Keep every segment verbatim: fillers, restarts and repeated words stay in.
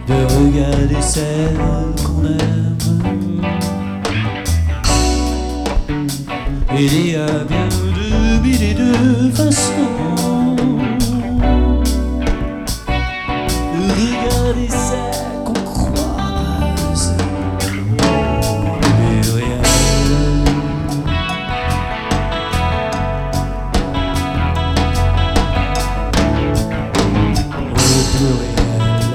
de regarder celle qu'on aime. Il y a bien de mille et de façons de regarder celle qu'on croise. Mais rien. Au pluriel.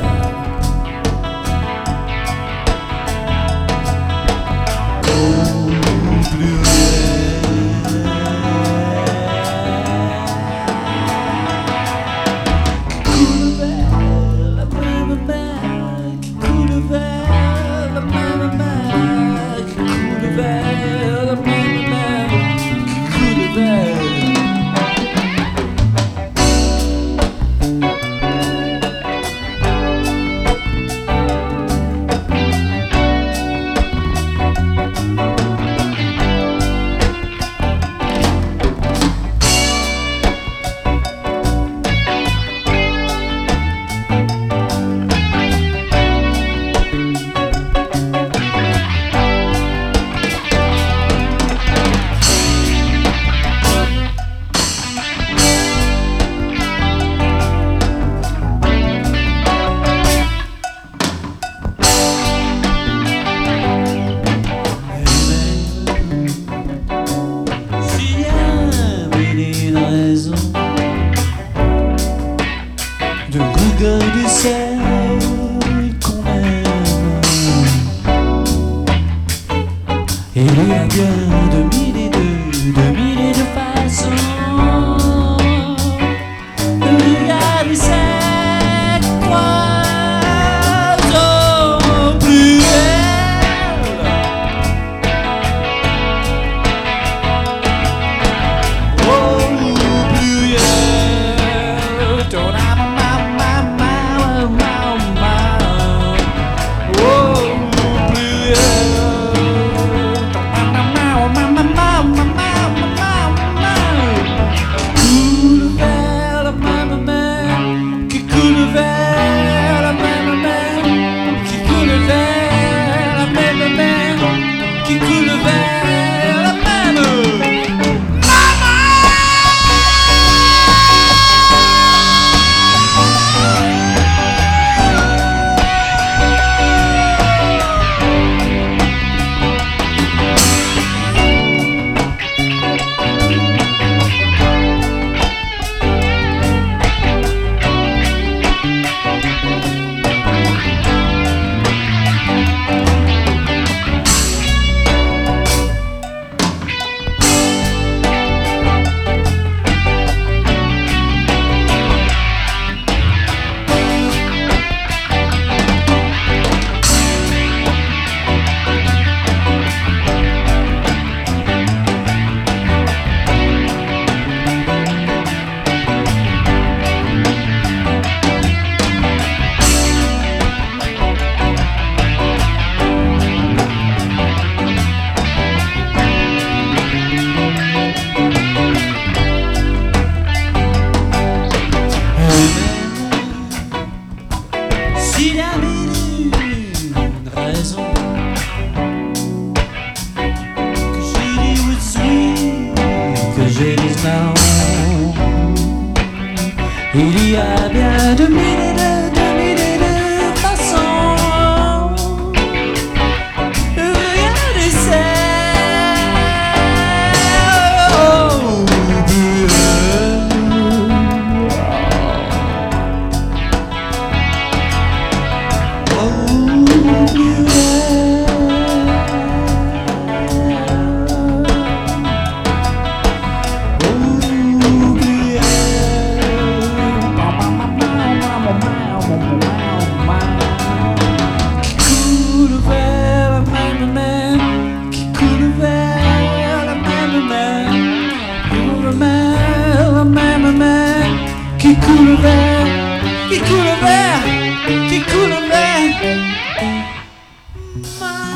Au pluriel. De regarder celle qu'on aime. Et il y a bien de mille et de, de mille et de façons de regarder celle qu'on croise au pluriel. Au pluriel. Qui coule vers la même. S'il y a mille une raison que je dis oui, que je dise non, il y a bien de mille et de, de mille et de façons de regarder celle au pluriel. Qui coule vers, qui coule vers, qui coule vers.